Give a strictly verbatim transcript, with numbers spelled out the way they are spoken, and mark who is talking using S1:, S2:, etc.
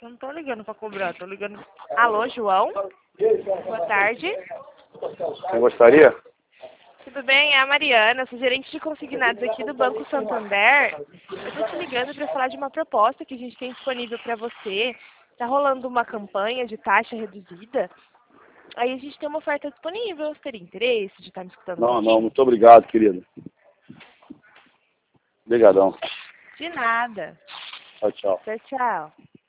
S1: Não tô ligando pra cobrar, tô ligando... Alô, João? Boa tarde.
S2: Quem gostaria?
S1: Tudo bem? É a Mariana, sou gerente de consignados aqui do Banco Santander. Eu tô te ligando para falar de uma proposta que a gente tem disponível para você. Tá rolando uma campanha de taxa reduzida. Aí a gente tem uma oferta disponível. Você teria interesse de estar me escutando?
S2: Não,
S1: um
S2: não,
S1: pouquinho?
S2: muito obrigado, querido. Obrigadão.
S1: De nada.
S2: Tchau, tchau.
S1: Tchau, tchau.